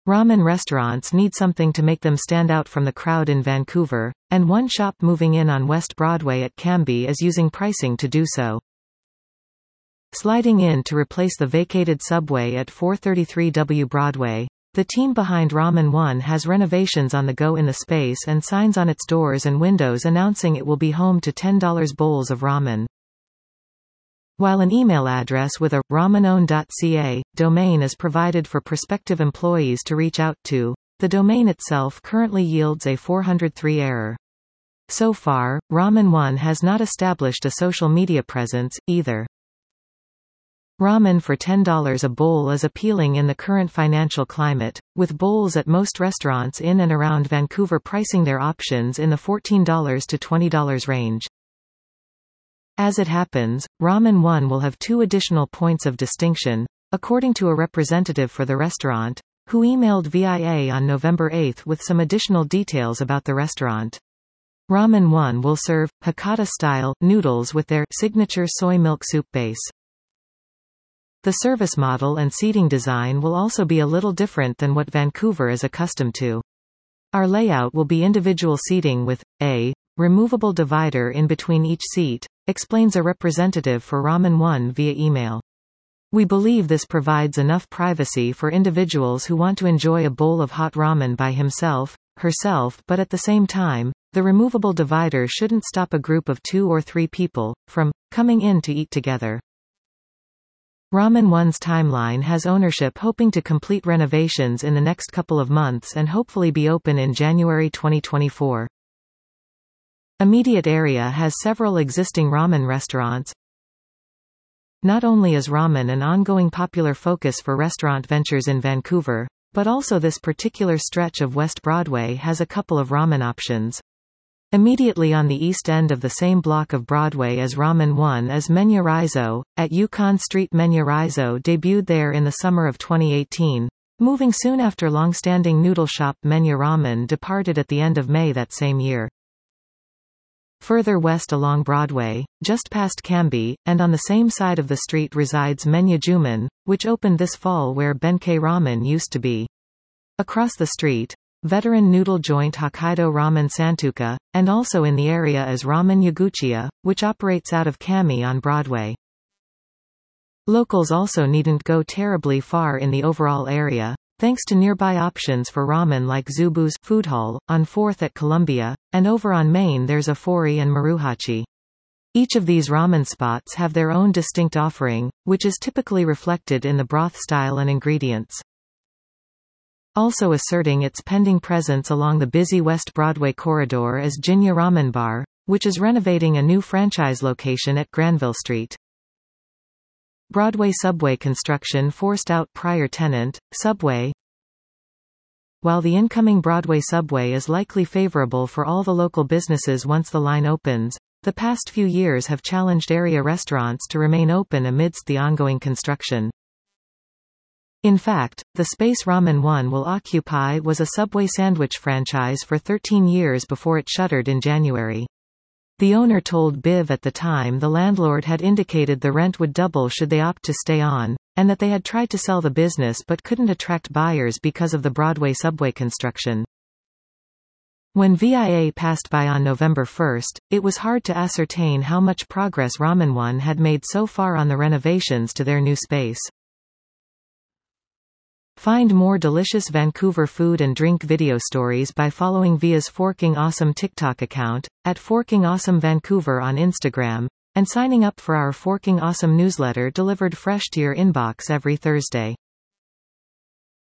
Ramen restaurants need something to make them stand out from the crowd in Vancouver, and one shop moving in on West Broadway at Cambie is using pricing to do so. Sliding in to replace the vacated subway at 433 W Broadway, the team behind Ramen One has renovations on the go in the space and signs on its doors and windows announcing it will be home to $10 bowls of ramen. While an email address with a ramenone.ca domain is provided for prospective employees to reach out to, the domain itself currently yields a 403 error. So far, Ramen One has not established a social media presence, either. Ramen for $10 a bowl is appealing in the current financial climate, with bowls at most restaurants in and around Vancouver pricing their options in the $14 to $20 range. As it happens, Ramen One will have 2 additional points of distinction, according to a representative for the restaurant, who emailed VIA on November 8 with some additional details about the restaurant. Ramen One will serve Hakata-style noodles with their signature soy milk soup base. The service model and seating design will also be a little different than what Vancouver is accustomed to. Our layout will be individual seating with a removable divider in between each seat, explains a representative for Ramen One via email. We believe this provides enough privacy for individuals who want to enjoy a bowl of hot ramen by himself, herself, but at the same time, the removable divider shouldn't stop a group of 2 or 3 people from coming in to eat together. Ramen One's timeline has ownership hoping to complete renovations in the next couple of months and hopefully be open in January 2024. Immediate area has several existing ramen restaurants. Not only is ramen an ongoing popular focus for restaurant ventures in Vancouver, but also this particular stretch of West Broadway has a couple of ramen options. Immediately on the east end of the same block of Broadway as Ramen One is Menya Rizzo, at Yukon Street. Menya Rizzo debuted there in the summer of 2018, moving soon after long-standing noodle shop Menya Ramen departed at the end of May that same year. Further west along Broadway, just past Cambie, and on the same side of the street resides Menya Juman, which opened this fall where Benkei Ramen used to be. Across the street, veteran noodle joint Hokkaido Ramen Santuka, and also in the area is Ramen Yaguchiya, which operates out of Kami on Broadway. Locals also needn't go terribly far in the overall area, thanks to nearby options for ramen like Zubu's Food Hall, on 4th at Columbia, and over on Main there's Afori and Maruhachi. Each of these ramen spots have their own distinct offering, which is typically reflected in the broth style and ingredients. Also asserting its pending presence along the busy West Broadway corridor is Jinya Ramen Bar, which is renovating a new franchise location at Granville Street. Broadway subway construction forced out prior tenant, Subway. While the incoming Broadway subway is likely favorable for all the local businesses once the line opens, the past few years have challenged area restaurants to remain open amidst the ongoing construction. In fact, the space Ramen One will occupy was a Subway sandwich franchise for 13 years before it shuttered in January. The owner told BIV at the time the landlord had indicated the rent would double should they opt to stay on, and that they had tried to sell the business but couldn't attract buyers because of the Broadway subway construction. When VIA passed by on November 1, it was hard to ascertain how much progress Ramen One had made so far on the renovations to their new space. Find more delicious Vancouver food and drink video stories by following VIA's Forking Awesome TikTok account, at Forking Awesome Vancouver on Instagram, and signing up for our Forking Awesome newsletter delivered fresh to your inbox every Thursday.